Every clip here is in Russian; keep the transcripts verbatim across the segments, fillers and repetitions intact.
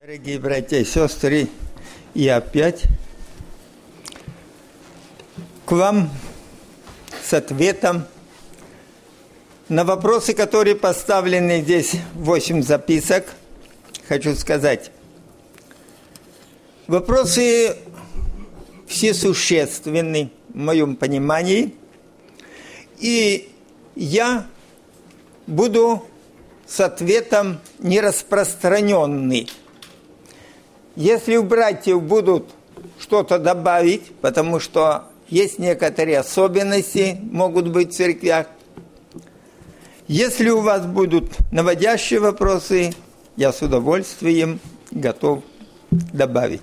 Дорогие братья и сестры, я опять к вам с ответом на вопросы, которые поставлены здесь, восемь записок. Хочу сказать, вопросы все существенны в моем понимании, и я буду с ответом нераспространенный. Если у братьев будут что-то добавить, потому что есть некоторые особенности, могут быть в церквях. Если у вас будут наводящие вопросы, я с удовольствием готов добавить.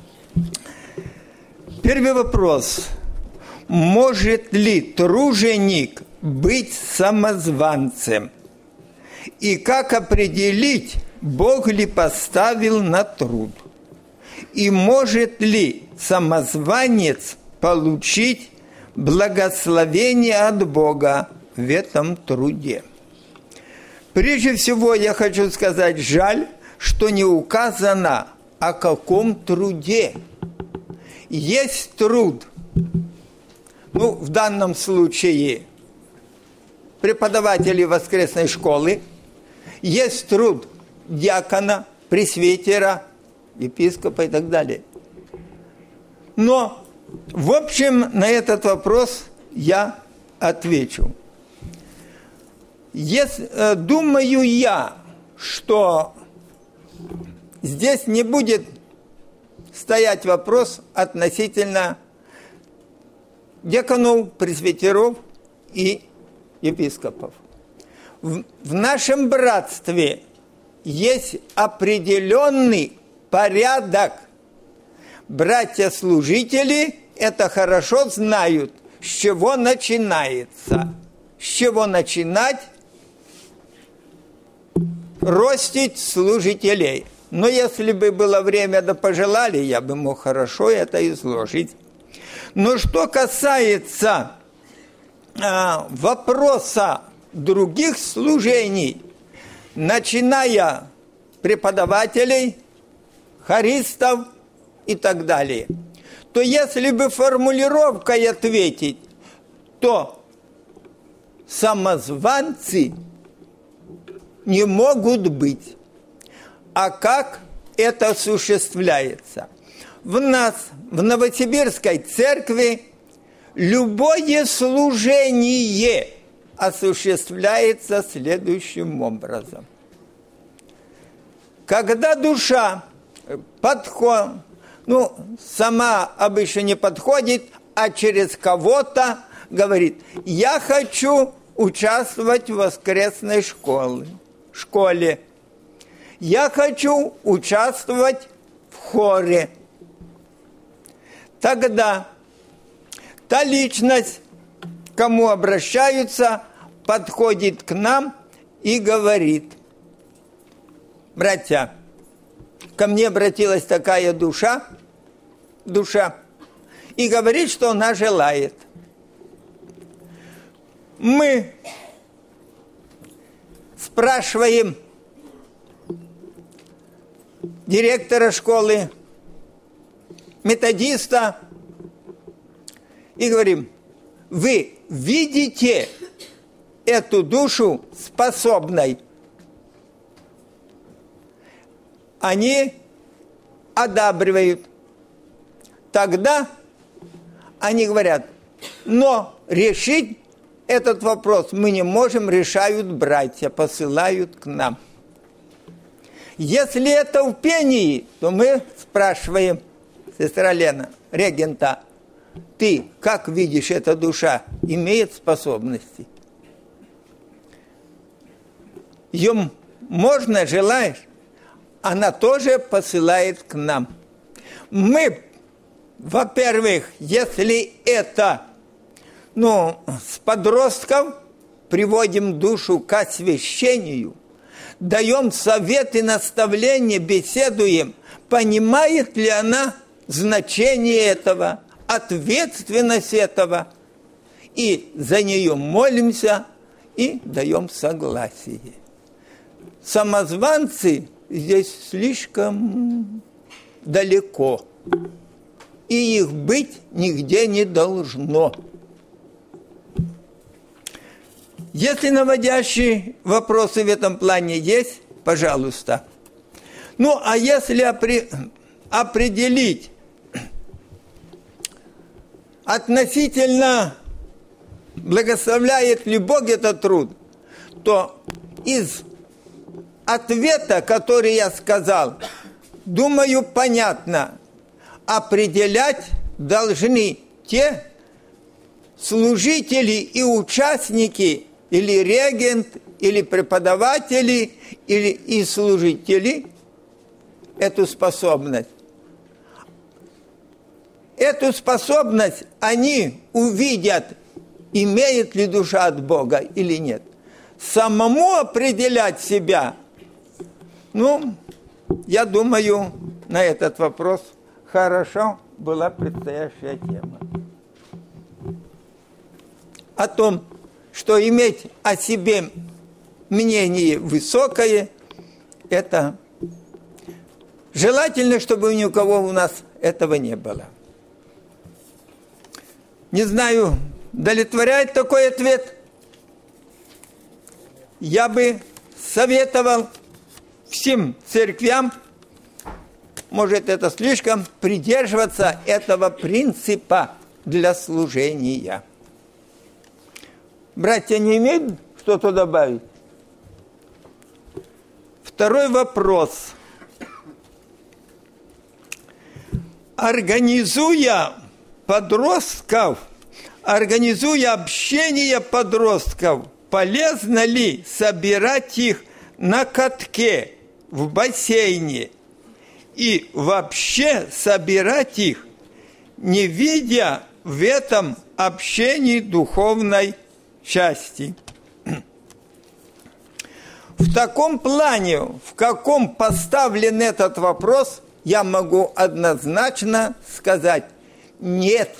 Первый вопрос. Может ли труженик быть самозванцем? И как определить, Бог ли поставил на труд? И может ли самозванец получить благословение от Бога в этом труде? Прежде всего, я хочу сказать, жаль, что не указано, о каком труде. Есть труд, ну, в данном случае, преподавателей воскресной школы, есть труд диакона, пресвитера, епископа и так далее. Но, в общем, на этот вопрос я отвечу. Если, думаю я, что здесь не будет стоять вопрос относительно диаконов, пресвитеров и епископов. В, в нашем братстве есть определенный порядок. Братья-служители это хорошо знают, с чего начинается. С чего начинать ростить служителей. Но если бы было время, да пожелали, я бы мог хорошо это изложить. Но что касается а, вопроса других служений, начиная преподавателей, хористов и так далее, то если бы формулировкой ответить, то самозванцы не могут быть. А как это осуществляется? В нас, в Новосибирской церкви, любое служение осуществляется следующим образом. Когда душа подходит, ну, сама обычно не подходит, а через кого-то говорит, я хочу участвовать в воскресной школе, школе. Я хочу участвовать в хоре. Тогда та личность, к кому обращаются, подходит к нам и говорит, братья, ко мне обратилась такая душа, душа, и говорит, что она желает. Мы спрашиваем директора школы, методиста, и говорим, вы видите эту душу способной? Они одабривают. Тогда они говорят, но решить этот вопрос мы не можем, решают братья, посылают к нам. Если это в пении, то мы спрашиваем, сестра Лена, регента, ты как видишь, эта душа имеет способности? Ее можно, желаешь? Она тоже посылает к нам. Мы, во-первых, если это, ну, с подростков приводим душу к освящению, даем советы, наставления, беседуем, понимает ли она значение этого, ответственность этого, и за нее молимся и даем согласие. Самозванцы здесь слишком далеко. И их быть нигде не должно. Если наводящие вопросы в этом плане есть, пожалуйста. Ну, а если определить относительно благословляет ли Бог этот труд, то из ответа, который я сказал, думаю, понятно. Определять должны те служители и участники, или регент, или преподаватели, или и служители эту способность. Эту способность они увидят, имеет ли душа от Бога или нет. Самому определять себя, ну, я думаю, на этот вопрос хорошо была предстоящая тема. О том, что иметь о себе мнение высокое, это желательно, чтобы ни у кого у нас этого не было. Не знаю, удовлетворяет такой ответ? Я бы советовал всем церквям, может, это слишком, придерживаться этого принципа для служения. Братья не имеют что-то добавить? Второй вопрос. Организуя подростков, организуя общение подростков, полезно ли собирать их на катке, в бассейне и вообще собирать их, не видя в этом общении духовной части? В таком плане, в каком поставлен этот вопрос, я могу однозначно сказать нет.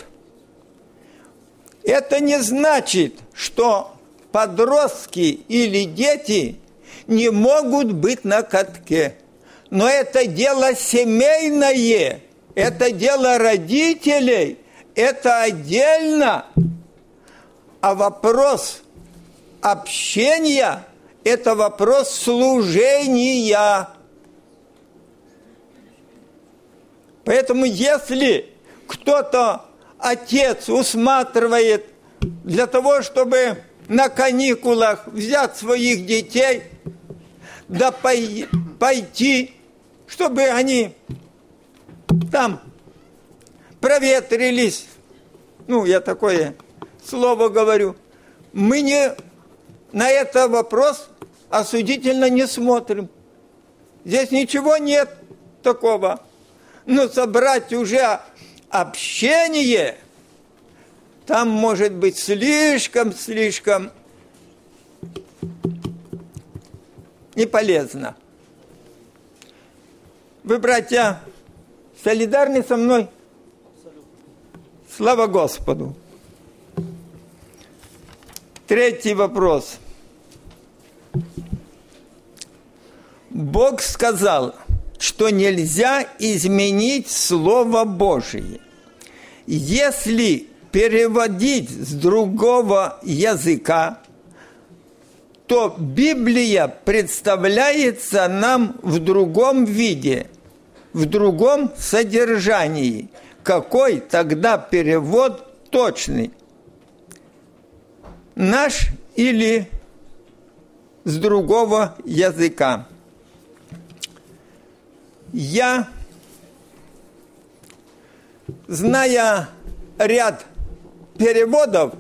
Это не значит, что подростки или дети не могут быть на катке. Но это дело семейное, это дело родителей, это отдельно. А вопрос общения – это вопрос служения. Поэтому если кто-то, отец, усматривает для того, чтобы на каникулах взять своих детей, да пойти, чтобы они там проветрились, ну, я такое слово говорю, мы не на этот вопрос осудительно не смотрим. Здесь ничего нет такого. Но собрать уже общение, там может быть слишком-слишком не полезно. Вы, братья, солидарны со мной? Слава Господу! Третий вопрос. Бог сказал, что нельзя изменить Слово Божие. Если переводить с другого языка, то Библия представляется нам в другом виде, в другом содержании. Какой тогда перевод точный? Наш или с другого языка? Я, зная ряд переводов,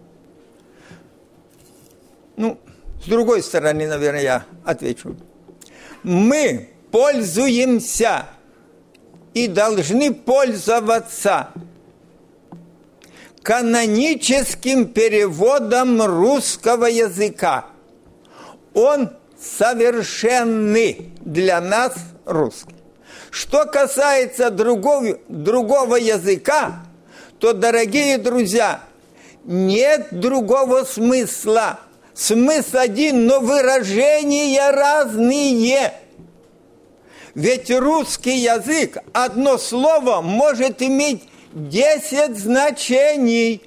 ну, с другой стороны, наверное, я отвечу. Мы пользуемся и должны пользоваться каноническим переводом русского языка. Он совершенный для нас русский. Что касается другого, другого языка, то, дорогие друзья, нет другого смысла. Смысл один, но выражения разные. Ведь русский язык, одно слово может иметь десять значений.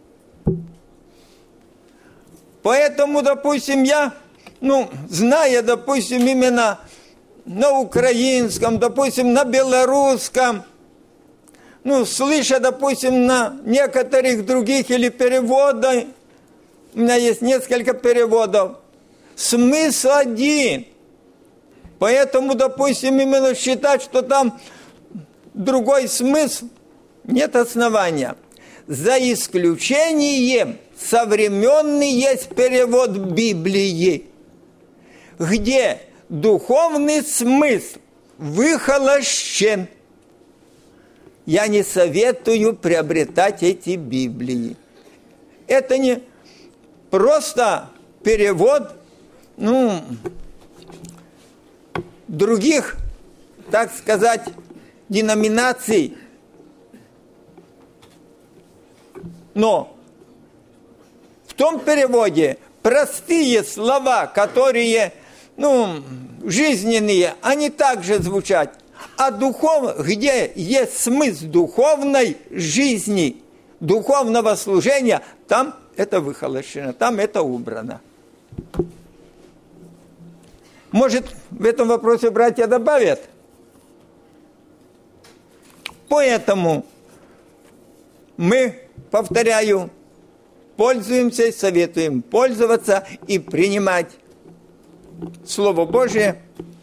Поэтому, допустим, я, ну, зная, допустим, именно на украинском, допустим, на белорусском, ну, слыша, допустим, на некоторых других или переводах, у меня есть несколько переводов, смысл один. Поэтому, допустим, именно считать, что там другой смысл, нет основания. За исключением современный есть перевод Библии, где духовный смысл выхолощен. Я не советую приобретать эти Библии. Это не просто перевод, ну, других, так сказать, деноминаций. Но в том переводе простые слова, которые, ну, жизненные, они также звучат. А духов, где есть смысл духовной жизни, духовного служения, там это выхолощено, там это убрано. Может, в этом вопросе братья добавят? Поэтому мы, повторяю, пользуемся, советуем пользоваться и принимать Слово Божие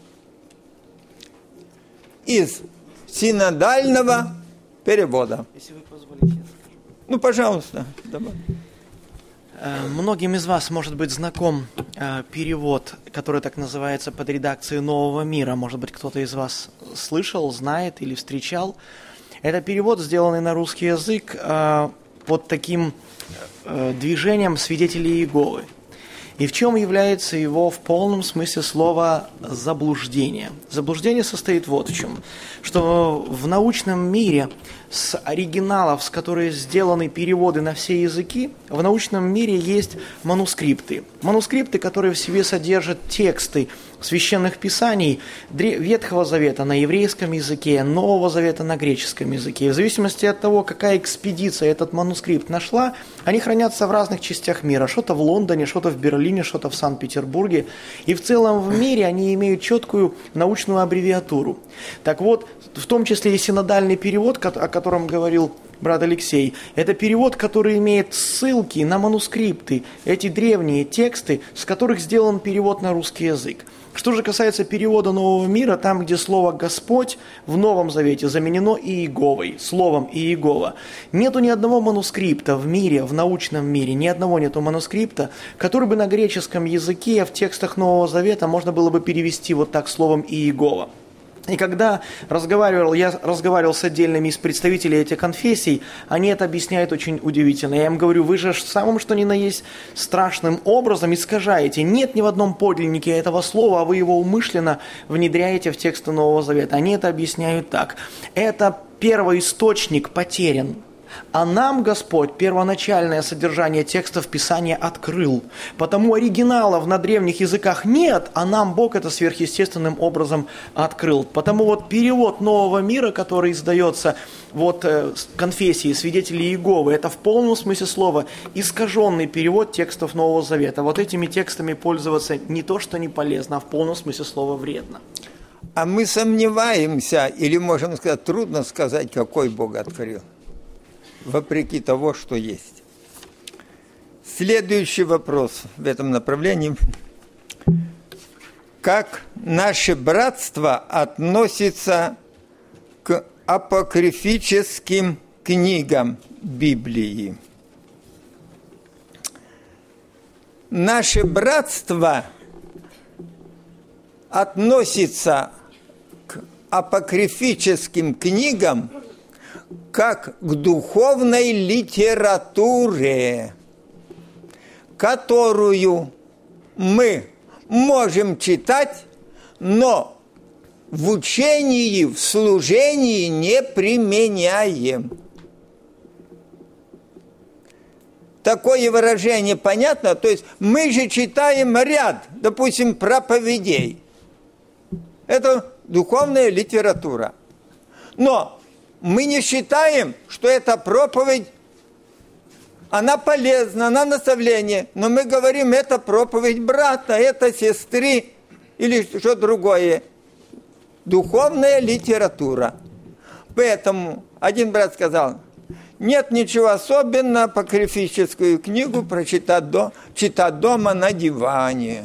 из синодального перевода. Если вы позволите, я скажу. Ну, пожалуйста. Давай. Многим из вас может быть знаком э, перевод, который так называется под редакцией «Нового мира». Может быть, кто-то из вас слышал, знает или встречал. Это перевод, сделанный на русский язык э, под таким э, движением свидетелей Иеговы. И в чем является его в полном смысле слова заблуждение? Заблуждение состоит вот в чем, что в научном мире с оригиналов, с которых сделаны переводы на все языки, в научном мире есть манускрипты. Манускрипты, которые в себе содержат тексты священных писаний Ветхого Завета на еврейском языке, Нового Завета на греческом языке. И в зависимости от того, какая экспедиция этот манускрипт нашла, они хранятся в разных частях мира. Что-то в Лондоне, что-то в Берлине, что-то в Санкт-Петербурге. И в целом в мире они имеют четкую научную аббревиатуру. Так вот, в том числе и синодальный перевод, о котором говорил брат Алексей, это перевод, который имеет ссылки на манускрипты, эти древние тексты, с которых сделан перевод на русский язык. Что же касается перевода Нового мира, там, где слово «Господь» в Новом Завете заменено Иеговой, словом Иегова, нету ни одного манускрипта в мире, в научном мире, ни одного нету манускрипта, который бы на греческом языке в текстах Нового Завета можно было бы перевести вот так словом Иегова. И когда разговаривал, я разговаривал с отдельными из представителей этих конфессий, они это объясняют очень удивительно. Я им говорю, вы же самым что ни на есть страшным образом искажаете. Нет ни в одном подлиннике этого слова, а вы его умышленно внедряете в тексты Нового Завета. Они это объясняют так. Это первоисточник потерян. А нам Господь первоначальное содержание текстов Писания открыл. Потому оригиналов на древних языках нет, а нам Бог это сверхъестественным образом открыл. Потому вот перевод Нового мира, который издается вот, э, конфессии свидетелей Иеговы, это в полном смысле слова искаженный перевод текстов Нового Завета. Вот этими текстами пользоваться не то, что не полезно, а в полном смысле слова вредно. А мы сомневаемся, или можем сказать, трудно сказать, какой Бог открыл, вопреки того, что есть. Следующий вопрос в этом направлении. Как наше братство относится к апокрифическим книгам Библии? Наше братство относится к апокрифическим книгам как к духовной литературе, которую мы можем читать, но в учении, в служении не применяем. Такое выражение понятно? То есть мы же читаем ряд, допустим, проповедей. Это духовная литература. Но мы не считаем, что эта проповедь, она полезна, она наставление. Но мы говорим, это проповедь брата, это сестры или что другое. Духовная литература. Поэтому один брат сказал, нет ничего особенного апокрифическую книгу прочитать до, читать дома на диване.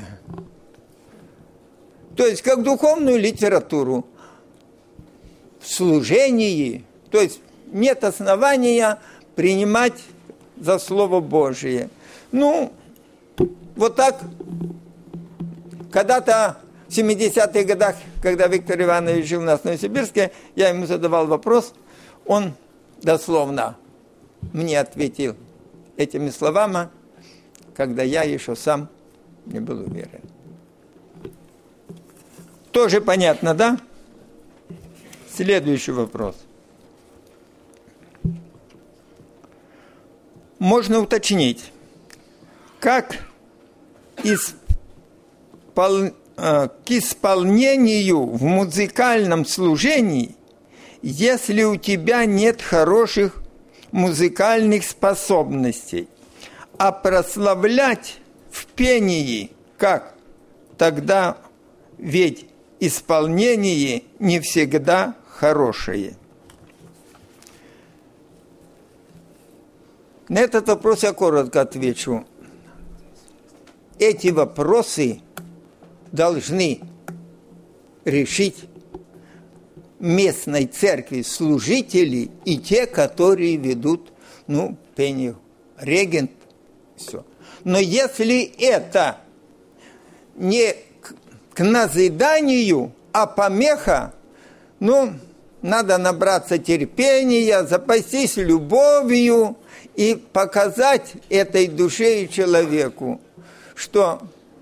То есть как духовную литературу в служении, то есть нет основания принимать за Слово Божие. Ну, вот так, когда-то в семидесятых годах, когда Виктор Иванович жил у нас в Новосибирске, я ему задавал вопрос, он дословно мне ответил этими словами, когда я еще сам не был уверен. Тоже понятно, да? Следующий вопрос. Можно уточнить, как испол... к исполнению в музыкальном служении, если у тебя нет хороших музыкальных способностей, а прославлять в пении, как? Тогда ведь исполнение не всегда хорошее. На этот вопрос я коротко отвечу. Эти вопросы должны решить местной церкви служители и те, которые ведут, ну, пение, регент, все. Но если это не к, к назиданию, а помеха, ну, надо набраться терпения, запастись любовью и показать этой душе и человеку, что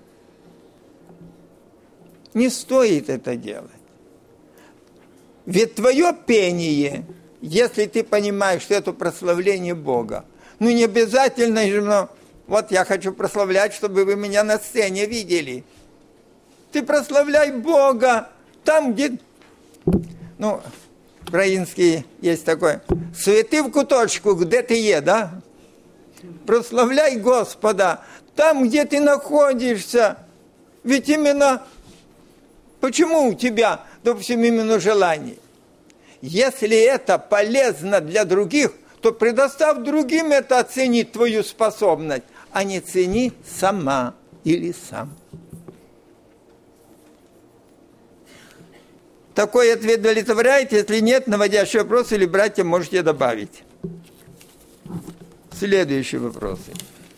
не стоит это делать. Ведь твое пение, если ты понимаешь, что это прославление Бога, ну не обязательно же, но вот я хочу прославлять, чтобы вы меня на сцене видели. Ты прославляй Бога там, где... Ну, украинский есть такой. Святи в куточку, где ты е, да? Прославляй Господа там, где ты находишься. Ведь именно... Почему у тебя, допустим, именно желание? Если это полезно для других, то предоставь другим это оценить твою способность, а не цени сама или сам. Такой ответ удовлетворяет? Если нет, наводящий вопрос или братья можете добавить. Следующие вопросы.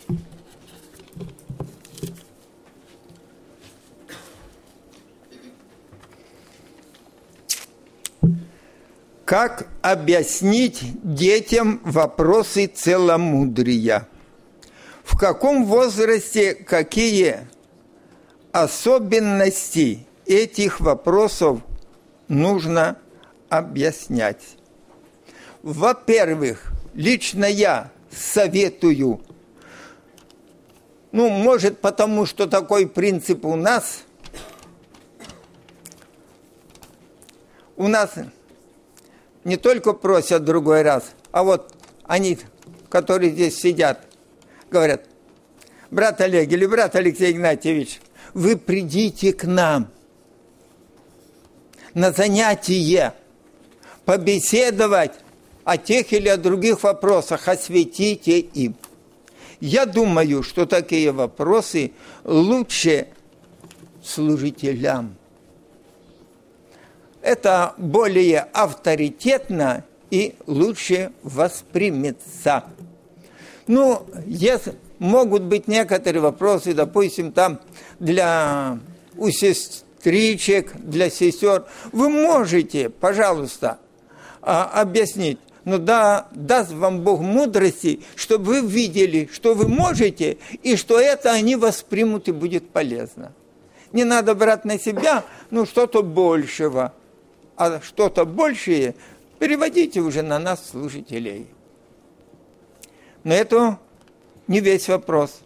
Как объяснить детям вопросы целомудрия? В каком возрасте какие особенности этих вопросов нужно объяснять? Во-первых, лично я советую, ну, может, потому что такой принцип у нас, у нас не только просят другой раз, а вот они, которые здесь сидят, говорят, брат Олег или брат Алексей Игнатьевич, вы придите к нам на занятие, побеседовать о тех или о других вопросах, осветите им. Я думаю, что такие вопросы лучше служителям. Это более авторитетно и лучше воспримется. Ну, если могут быть некоторые вопросы, допустим, там для у сестричек, для сестер, вы можете, пожалуйста, объяснить. Но да, даст вам Бог мудрости, чтобы вы видели, что вы можете, и что это они воспримут и будет полезно. Не надо брать на себя, ну, что-то большего. А что-то большее переводите уже на нас, служителей. Но это не весь вопрос.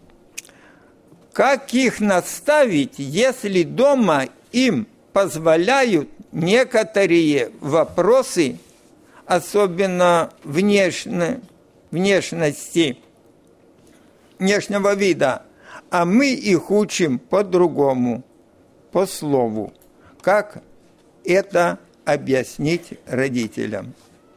Как их наставить, если дома им позволяют некоторые вопросы, особенно внешне, внешности, внешнего вида, а мы их учим по-другому, по слову. Как это объяснить родителям?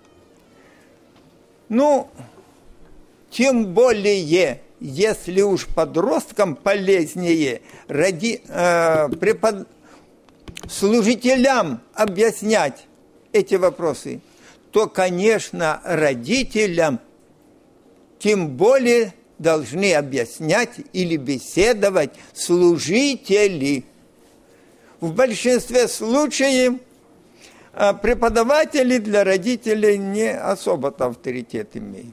Ну, тем более, если уж подросткам полезнее роди, э, препод, служителям объяснять эти вопросы, то, конечно, родителям тем более должны объяснять или беседовать служители. В большинстве случаев преподаватели для родителей не особо-то авторитет имеют.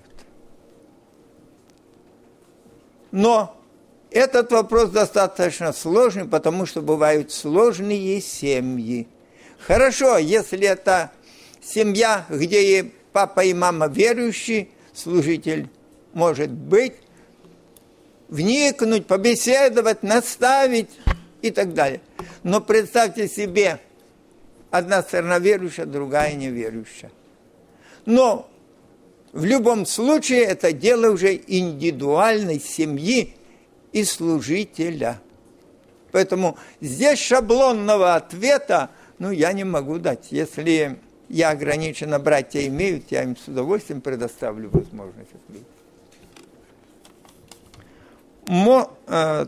Но этот вопрос достаточно сложный, потому что бывают сложные семьи. Хорошо, если это семья, где и папа, и мама верующие, служитель может быть, вникнуть, побеседовать, наставить и так далее. Но представьте себе, одна сторона верующая, другая неверующая. Но в любом случае это дело уже индивидуальной семьи и служителя. Поэтому здесь шаблонного ответа, ну, я не могу дать. Если я ограниченно братья имеют, я им с удовольствием предоставлю возможность ответить. Мо, э,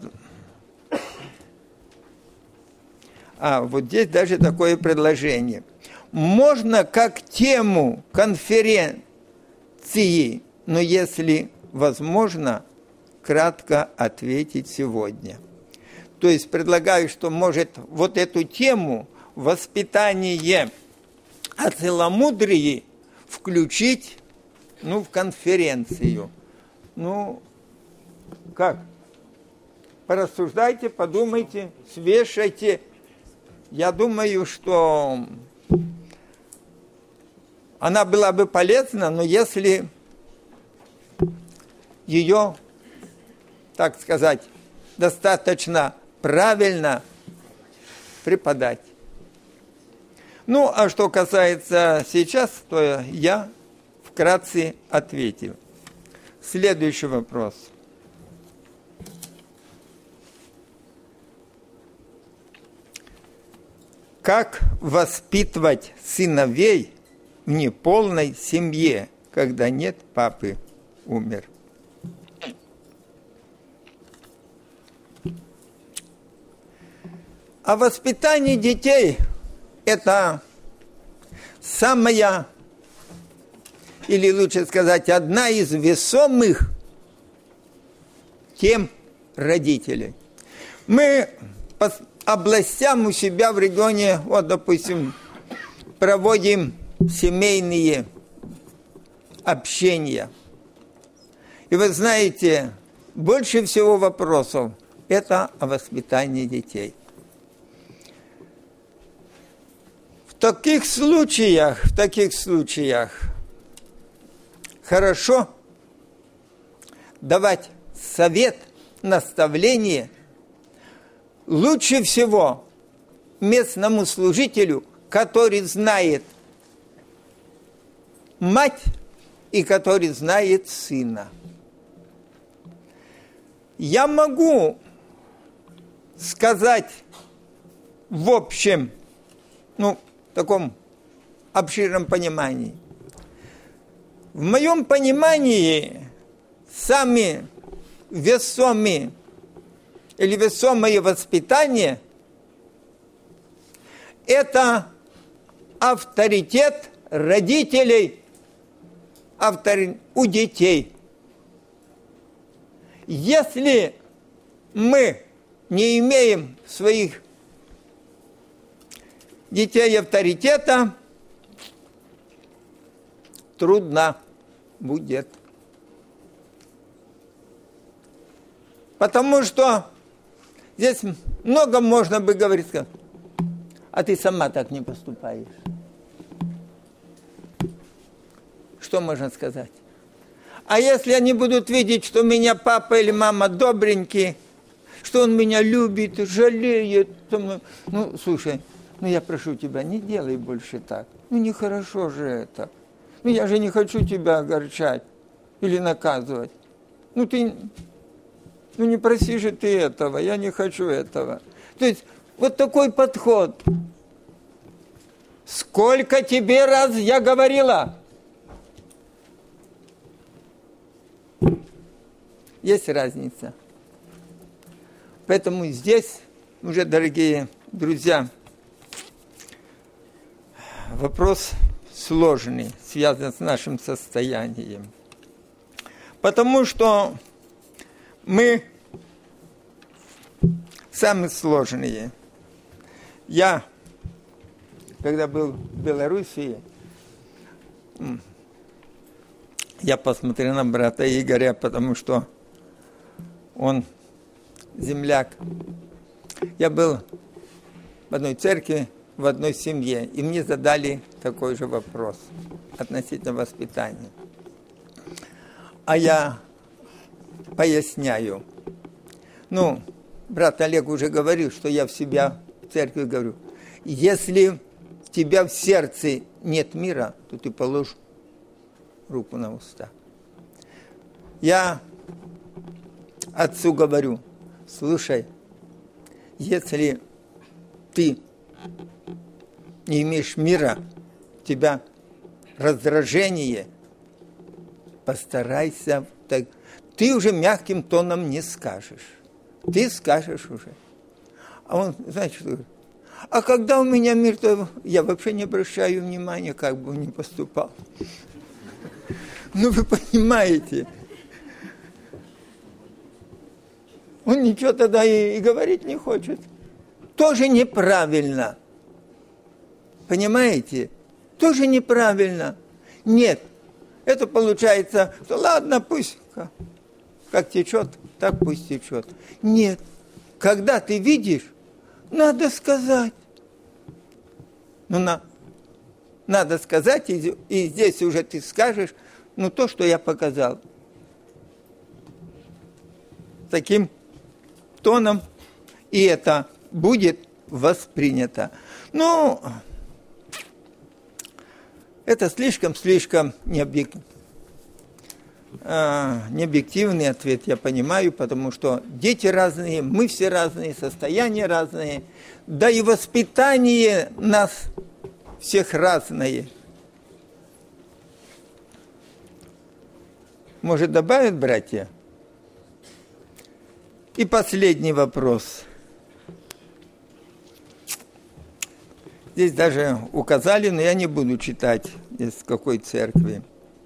а, вот здесь даже такое предложение. Можно как тему конференции, но если возможно, кратко ответить сегодня. То есть предлагаю, что может вот эту тему воспитание о целомудрии включить, ну, в конференцию. Ну, как? Порассуждайте, подумайте, свешайте. Я думаю, что она была бы полезна, но если ее, так сказать, достаточно правильно преподать. Ну, а что касается сейчас, то я вкратце ответил. Следующий вопрос. Как воспитывать сыновей в неполной семье, когда нет папы, умер? А воспитание детей – это самая, или лучше сказать, одна из весомых тем родителей. Мы по областям у себя в регионе, вот, допустим, проводим семейные общения. И вы знаете, больше всего вопросов – это о воспитании детей. В таких случаях, в таких случаях хорошо давать совет, наставление лучше всего местному служителю, который знает мать и который знает сына. Я могу сказать в общем, ну, в таком обширном понимании. В моем понимании сами весомые или весомое воспитание – это авторитет родителей автор... у детей. Если мы не имеем своих детей авторитета, трудно будет. Потому что здесь много можно бы говорить, а ты сама так не поступаешь. Что можно сказать? А если они будут видеть, что у меня папа или мама добренький, что он меня любит, жалеет, то, ну, слушай, Ну, я прошу тебя, не делай больше так. Ну, нехорошо же это. Ну, я же не хочу тебя огорчать или наказывать. Ну, ты, ну, не проси же ты этого, я не хочу этого. То есть, вот такой подход. Сколько тебе раз я говорила? Есть разница. Поэтому здесь, уже, дорогие друзья, вопрос сложный, связан с нашим состоянием. Потому что мы самые сложные. Я, когда был в Белоруссии, я посмотрел на брата Игоря, потому что он земляк. Я был в одной церкви, в одной семье, и мне задали такой же вопрос относительно воспитания. А я поясняю. Ну, брат Олег уже говорил, что я в себя в церкви говорю. Если у тебя в сердце нет мира, то ты положишь руку на уста. Я отцу говорю, слушай, если ты не имеешь мира, у тебя раздражение, постарайся, так, ты уже мягким тоном не скажешь. Ты скажешь уже. А он, знаете, что говорит? А когда у меня мир, то я вообще не обращаю внимания, как бы он ни поступал. Ну, вы понимаете. Он ничего тогда и, и говорить не хочет. Тоже неправильно. Понимаете? Тоже неправильно. Нет. Это получается, что ладно, пусть как, как течет, так пусть течет. Нет. Когда ты видишь, надо сказать. Ну, на, надо сказать, и, и здесь уже ты скажешь, ну, то, что я показал. Таким тоном, и это будет воспринято. Ну, это слишком-слишком необъективный, необъективный ответ, я понимаю, потому что дети разные, мы все разные, состояния разные, да и воспитание нас всех разное. Может, добавят братья? И последний вопрос. Здесь даже указали, но я не буду читать, из какой церкви.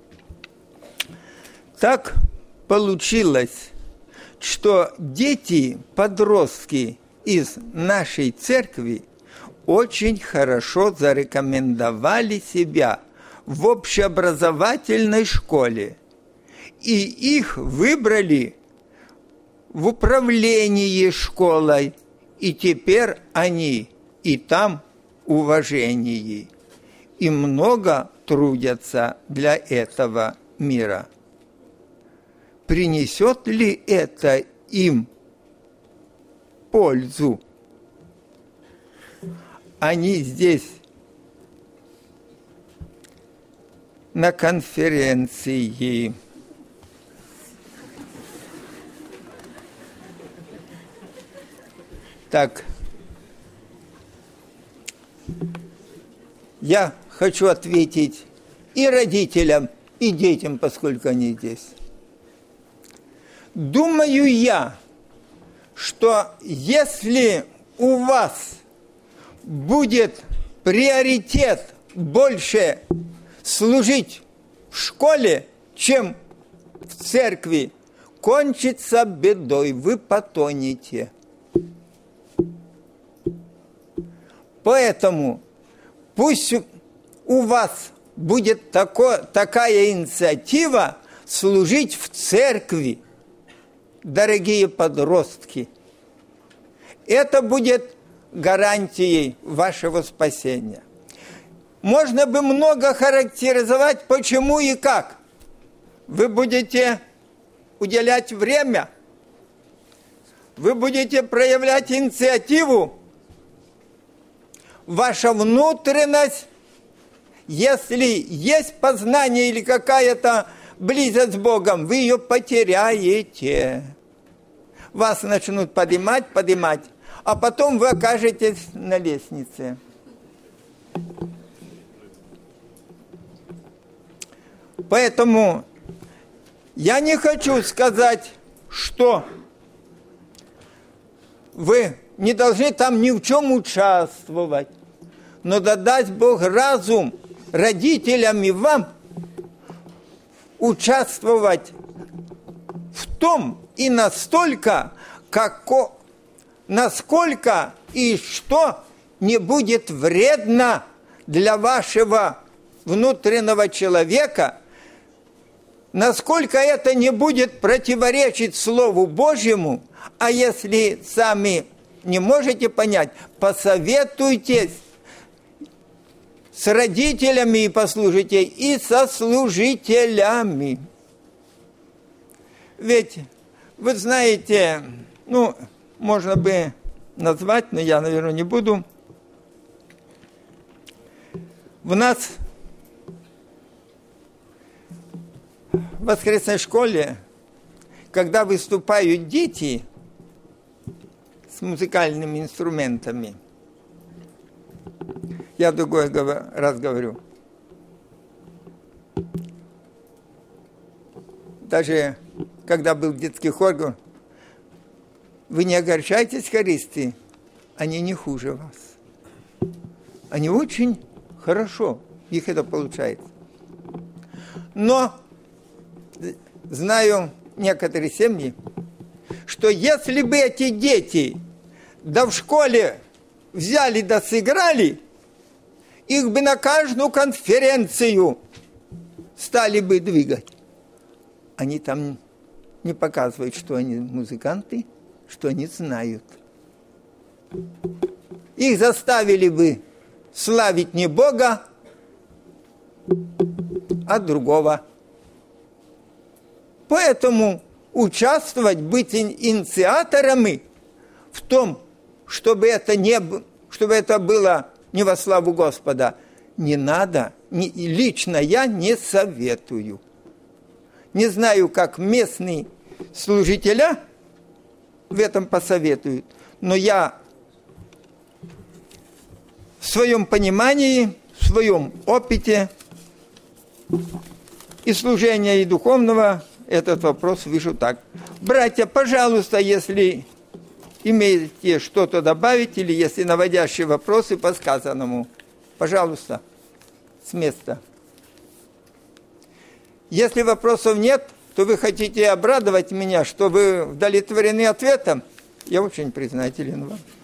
Так получилось, что дети, подростки из нашей церкви очень хорошо зарекомендовали себя в общеобразовательной школе. И их выбрали в управлении школой. И теперь они и там уважение, и много трудятся для этого мира. Принесет ли это им пользу? Они здесь на конференции. Так, я хочу ответить и родителям, и детям, поскольку они здесь. Думаю я, что если у вас будет приоритет больше служить в школе, чем в церкви, кончится бедой, вы потонете. Поэтому пусть у вас будет тако, такая инициатива служить в церкви, дорогие подростки. Это будет гарантией вашего спасения. Можно бы много характеризовать, почему и как. Вы будете уделять время, вы будете проявлять инициативу, ваша внутренность, если есть познание или какая-то близость с Богом, вы ее потеряете. Вас начнут поднимать, поднимать, а потом вы окажетесь на лестнице. Поэтому я не хочу сказать, что вы не должны там ни в чем участвовать, но да даст Бог разум родителям и вам участвовать в том и настолько, како, насколько и что не будет вредно для вашего внутреннего человека, насколько это не будет противоречить Слову Божьему, а если сами не можете понять, посоветуйтесь с родителями и послушайте, и со служителями. Ведь, вы знаете, ну, можно бы назвать, но я, наверное, не буду. В нас в воскресной школе, когда выступают дети с музыкальными инструментами, я в другой раз говорю, даже когда был детский хор, говорю, вы не огорчайтесь, хористы, они не хуже вас. Они очень хорошо, их это получается. Но знаю некоторые семьи, что если бы эти дети да в школе взяли да сыграли, их бы на каждую конференцию стали бы двигать. Они там не показывают, что они музыканты, что они знают. Их заставили бы славить не Бога, а другого. Поэтому участвовать, быть инициаторами в том, чтобы это, не, чтобы это было не во славу Господа, не надо, не, лично я не советую. Не знаю, как местные служителя в этом посоветуют, но я в своем понимании, в своем опыте и служения, и духовного этот вопрос вижу так. Братья, пожалуйста, если имеете что-то добавить, или если наводящие вопросы по сказанному, пожалуйста, с места. Если вопросов нет, то вы хотите обрадовать меня, что вы удовлетворены ответом, я очень признателен вам.